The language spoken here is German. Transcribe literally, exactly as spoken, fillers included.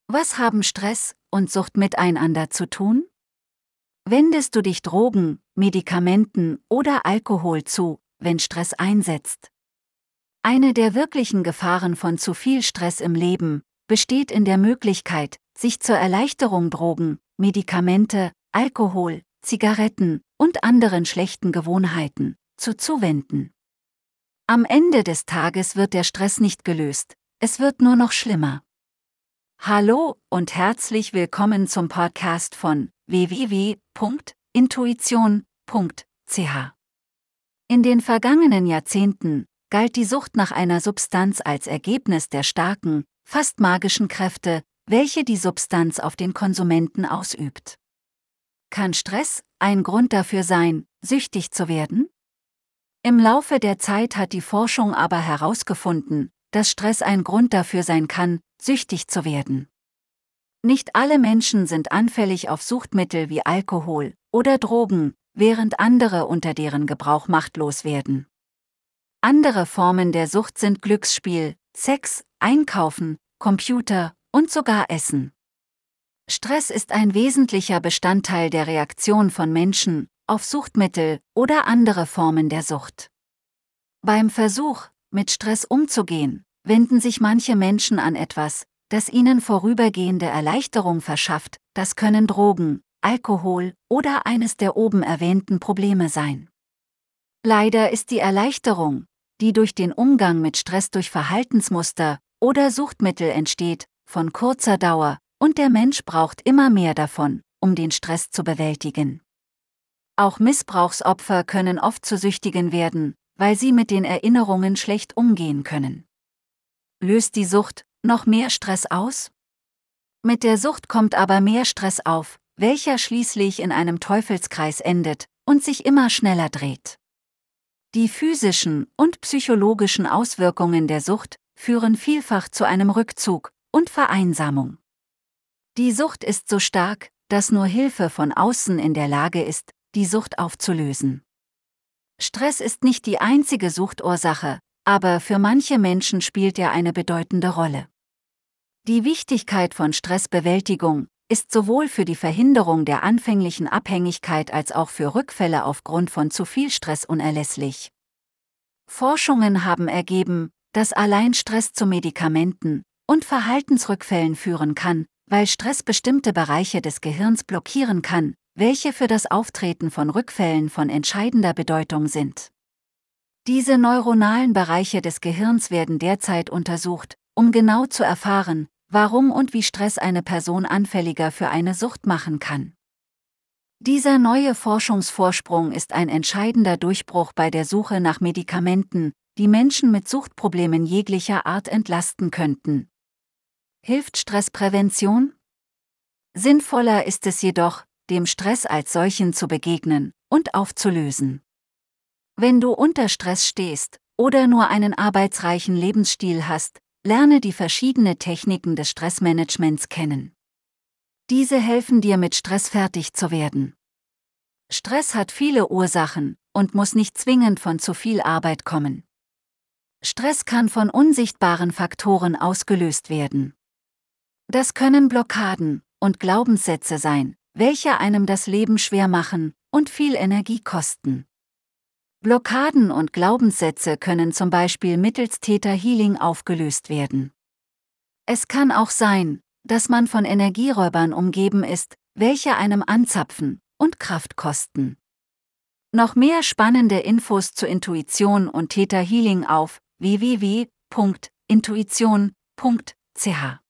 Was haben Stress und Sucht miteinander zu tun? Wendest du dich Drogen, Medikamenten oder Alkohol zu, wenn Stress einsetzt? Eine der wirklichen Gefahren von zu viel Stress im Leben besteht in der Möglichkeit, sich zur Erleichterung Drogen, Medikamente, Alkohol, Zigaretten und anderen schlechten Gewohnheiten zuzuwenden. Am Ende des Tages wird der Stress nicht gelöst, es wird nur noch schlimmer. Hallo und herzlich willkommen zum Podcast von w w w punkt intuition punkt c h. In den vergangenen Jahrzehnten galt die Sucht nach einer Substanz als Ergebnis der starken, fast magischen Kräfte, welche die Substanz auf den Konsumenten ausübt. Kann Stress ein Grund dafür sein, süchtig zu werden? Im Laufe der Zeit hat die Forschung aber herausgefunden, dass Stress ein Grund dafür sein kann, süchtig zu werden. Nicht alle Menschen sind anfällig auf Suchtmittel wie Alkohol oder Drogen, während andere unter deren Gebrauch machtlos werden. Andere Formen der Sucht sind Glücksspiel, Sex, Einkaufen, Computer und sogar Essen. Stress ist ein wesentlicher Bestandteil der Reaktion von Menschen auf Suchtmittel oder andere Formen der Sucht. Beim Versuch, mit Stress umzugehen, wenden sich manche Menschen an etwas, das ihnen vorübergehende Erleichterung verschafft. Das können Drogen, Alkohol oder eines der oben erwähnten Probleme sein. Leider ist die Erleichterung, die durch den Umgang mit Stress durch Verhaltensmuster oder Suchtmittel entsteht, von kurzer Dauer, und der Mensch braucht immer mehr davon, um den Stress zu bewältigen. Auch Missbrauchsopfer können oft zu Süchtigen werden, weil sie mit den Erinnerungen schlecht umgehen können. Löst die Sucht noch mehr Stress aus? Mit der Sucht kommt aber mehr Stress auf, welcher schließlich in einem Teufelskreis endet und sich immer schneller dreht. Die physischen und psychologischen Auswirkungen der Sucht führen vielfach zu einem Rückzug und Vereinsamung. Die Sucht ist so stark, dass nur Hilfe von außen in der Lage ist, die Sucht aufzulösen. Stress ist nicht die einzige Suchtursache, aber für manche Menschen spielt er eine bedeutende Rolle. Die Wichtigkeit von Stressbewältigung ist sowohl für die Verhinderung der anfänglichen Abhängigkeit als auch für Rückfälle aufgrund von zu viel Stress unerlässlich. Forschungen haben ergeben, dass allein Stress zu Medikamenten und Verhaltensrückfällen führen kann, weil Stress bestimmte Bereiche des Gehirns blockieren kann, welche für das Auftreten von Rückfällen von entscheidender Bedeutung sind. Diese neuronalen Bereiche des Gehirns werden derzeit untersucht, um genau zu erfahren, warum und wie Stress eine Person anfälliger für eine Sucht machen kann. Dieser neue Forschungsvorsprung ist ein entscheidender Durchbruch bei der Suche nach Medikamenten, die Menschen mit Suchtproblemen jeglicher Art entlasten könnten. Hilft Stressprävention? Sinnvoller ist es jedoch, dem Stress als solchen zu begegnen und aufzulösen. Wenn du unter Stress stehst oder nur einen arbeitsreichen Lebensstil hast, lerne die verschiedenen Techniken des Stressmanagements kennen. Diese helfen dir, mit Stress fertig zu werden. Stress hat viele Ursachen und muss nicht zwingend von zu viel Arbeit kommen. Stress kann von unsichtbaren Faktoren ausgelöst werden. Das können Blockaden und Glaubenssätze sein, welche einem das Leben schwer machen und viel Energie kosten. Blockaden und Glaubenssätze können zum Beispiel mittels Theta Healing aufgelöst werden. Es kann auch sein, dass man von Energieräubern umgeben ist, welche einem anzapfen und Kraft kosten. Noch mehr spannende Infos zu Intuition und Theta Healing auf w w w punkt intuition punkt c h.